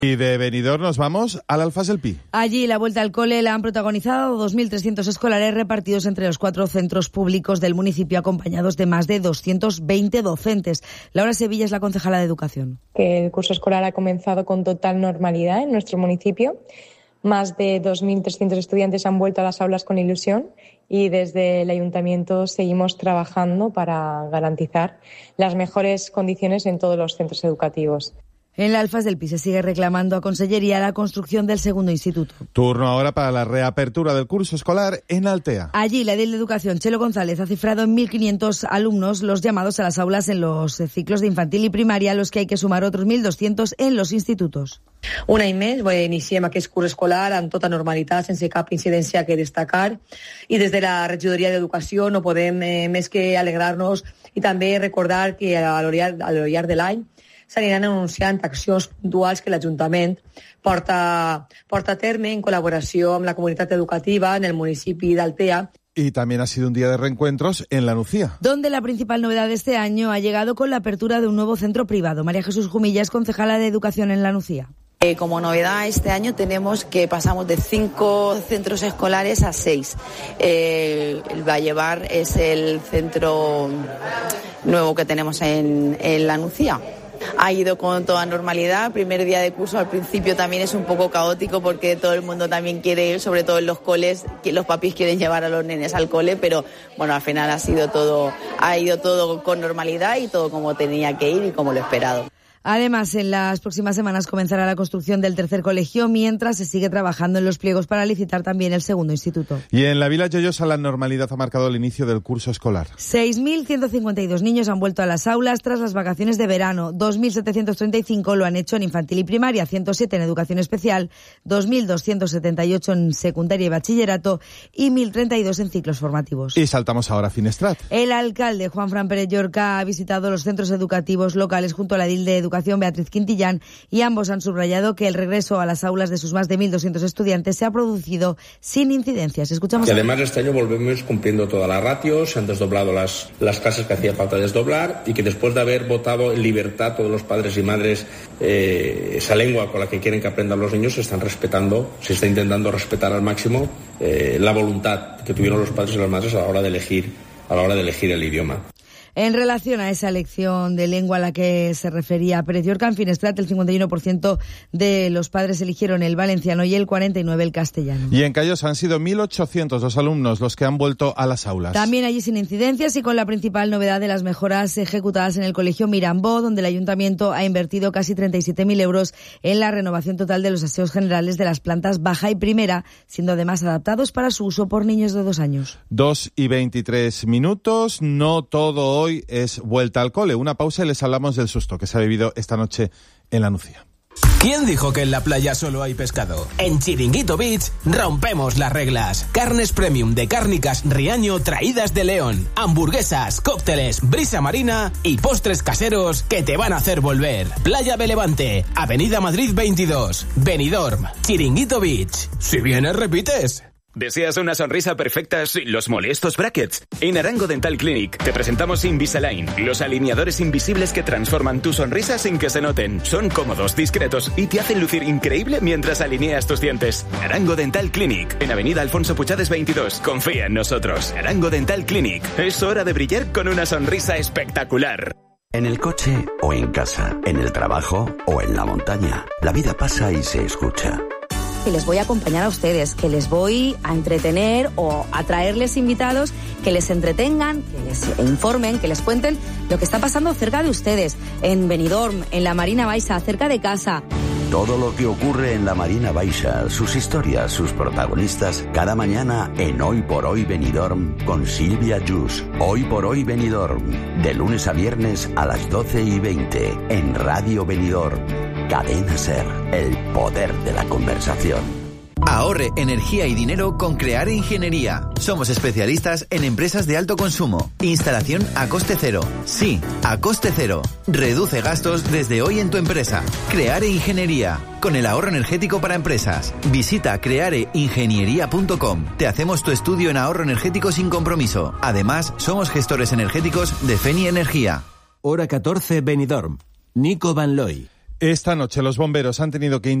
Y de Benidorm nos vamos al Alfás del Pi. Allí la vuelta al cole la han protagonizado 2.300 escolares repartidos entre los 4 centros públicos del municipio, acompañados de más de 220 docentes. Laura Sevilla es la concejala de Educación. Que el curso escolar ha comenzado con total normalidad en nuestro municipio. Más de 2.300 estudiantes han vuelto a las aulas con ilusión y desde el ayuntamiento seguimos trabajando para garantizar las mejores condiciones en todos los centros educativos. En la Alfás del Pi se sigue reclamando a Consellería la construcción del segundo instituto. Turno ahora para la reapertura del curso escolar en Altea. Allí la edil de Educación, Chelo González, ha cifrado en 1.500 alumnos los llamados a las aulas en los ciclos de infantil y primaria, a los que hay que sumar otros 1.200 en los institutos. Un any més iniciem aquest curs escolar amb tota normalitat, sense cap incidència que destacar. I des de la regidoria d'Educació no podem més que alegrar-nos i també recordar que a lo llarg de l'any s'aniran anunciant accions puntuals que l'Ajuntament porta a terme en col·laboració amb la comunitat educativa en el municipi d'Altea. Y también ha sido un día de reencuentros en La Nucía, donde la principal novedad de este año ha llegado con la apertura de un nuevo centro privado. María Jesús Jumilla es concejala de Educación en La Nucía. Como novedad este año tenemos que pasamos de 5 centros escolares a 6. El Vallebar es el centro nuevo que tenemos en La Nucía. Ha ido con toda normalidad. Primer día de curso, al principio también es un poco caótico porque todo el mundo también quiere ir, sobre todo en los coles, que los papis quieren llevar a los nenes al cole, pero bueno, al final ha ido todo con normalidad y todo como tenía que ir y como lo esperado. Además, en las próximas semanas comenzará la construcción del tercer colegio, mientras se sigue trabajando en los pliegos para licitar también el segundo instituto. Y en la Vila Joyosa la normalidad ha marcado el inicio del curso escolar. 6.152 niños han vuelto a las aulas tras las vacaciones de verano. 2.735 lo han hecho en infantil y primaria, 107 en educación especial, 2.278 en secundaria y bachillerato y 1.032 en ciclos formativos. Y saltamos ahora a Finestrat. El alcalde Juanfran Pérez Llorca ha visitado los centros educativos locales junto a la edil de Educación Beatriz Quintillán, y ambos han subrayado que el regreso a las aulas de sus más de 1.200 estudiantes se ha producido sin incidencias. Escuchamos. Y además este año volvemos cumpliendo todas las ratios, se han desdoblado las clases que hacía falta desdoblar, y que después de haber votado en libertad todos los padres y madres esa lengua con la que quieren que aprendan los niños, se está intentando respetar al máximo la voluntad que tuvieron los padres y las madres a la hora de elegir el idioma. En relación a esa elección de lengua a la que se refería Pérez Llorca, en Finestrat el 51% de los padres eligieron el valenciano y el 49% el castellano. Y en Callosa han sido 1.800 los alumnos los que han vuelto a las aulas. También allí sin incidencias y con la principal novedad de las mejoras ejecutadas en el colegio Mirambó, donde el ayuntamiento ha invertido casi 37.000 euros en la renovación total de los aseos generales de las plantas baja y primera, siendo además adaptados para su uso por niños de 2 años. 2:23. No todo hoy es vuelta al cole. Una pausa y les hablamos del susto que se ha vivido esta noche en La Nucía. ¿Quién dijo que en la playa solo hay pescado? En Chiringuito Beach rompemos las reglas. Carnes premium de Cárnicas Riaño traídas de León. Hamburguesas, cócteles, brisa marina y postres caseros que te van a hacer volver. Playa de Levante, Avenida Madrid 22, Benidorm, Chiringuito Beach. Si vienes, repites. ¿Deseas una sonrisa perfecta sin los molestos brackets? En Arango Dental Clinic te presentamos Invisalign, los alineadores invisibles que transforman tu sonrisa sin que se noten. Son cómodos, discretos y te hacen lucir increíble mientras alineas tus dientes. Arango Dental Clinic, en Avenida Alfonso Puchades 22. Confía en nosotros. Arango Dental Clinic. Es hora de brillar con una sonrisa espectacular. En el coche o en casa, en el trabajo o en la montaña, la vida pasa y se escucha. Que les voy a acompañar a ustedes, que les voy a entretener o a traerles invitados que les entretengan, que les informen, que les cuenten lo que está pasando cerca de ustedes, en Benidorm, en la Marina Baixa, cerca de casa. Todo lo que ocurre en la Marina Baixa, sus historias, sus protagonistas, cada mañana en Hoy por Hoy Benidorm con Silvia Yus. Hoy por Hoy Benidorm, de lunes a viernes a las 12:20 en Radio Benidorm. Cadena SER, el poder de la conversación. Ahorre energía y dinero con Creare Ingeniería. Somos especialistas en empresas de alto consumo. Instalación a coste cero. Sí, a coste cero. Reduce gastos desde hoy en tu empresa. Creare Ingeniería, con el ahorro energético para empresas. Visita creareingeniería.com. Te hacemos tu estudio en ahorro energético sin compromiso. Además, somos gestores energéticos de Feni Energía. Hora 14 Benidorm. Nico Van Looy. Esta noche los bomberos han tenido que